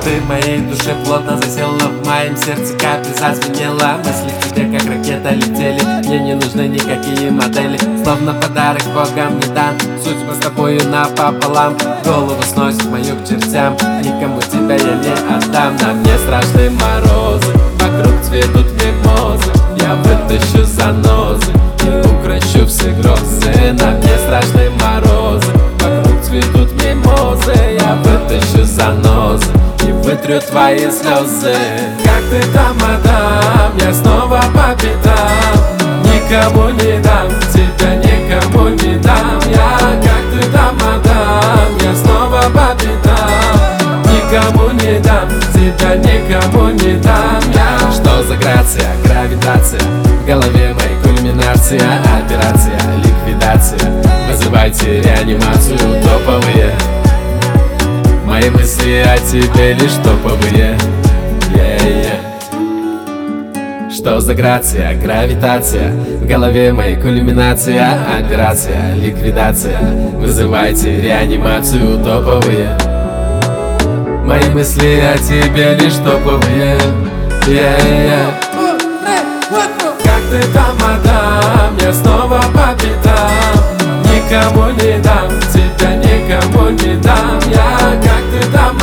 ты в моей душе плотно засела, в моем сердце капли зазвенела. Мысли к тебе как ракета летели, мне не нужны никакие модели. Словно подарок Богом не дан, судьба с тобою напополам. Голову сносит мою к чертям, никому тебя я не отдам. На мне страшные морозы, вокруг цветут мимозы. Я вытащу занозы и укрощу все грозы. На мне страшные морозы, вокруг цветут мимозы. Я вытащу занозы и вытрю твои слезы. Как ты там, мадам, я снова по пятам. Никому не дам, тебя никому не дам. Я как ты там, мадам, я снова по пятам. Никому не дам, тебя никому не дам я. Что за грация, гравитация, в голове моей кульминация. Операция, ликвидация, вызывайте реанимацию. Топовые мои мысли о тебе лишь топовые. Что за грация, гравитация, в голове моей кульминация. Операция, ликвидация, вызывайте реанимацию. Топовые мои мысли о тебе лишь топовые. Как ты там, мадам, я снова по пятам. Никому не дам, тебя никому не дам. Я как ты там,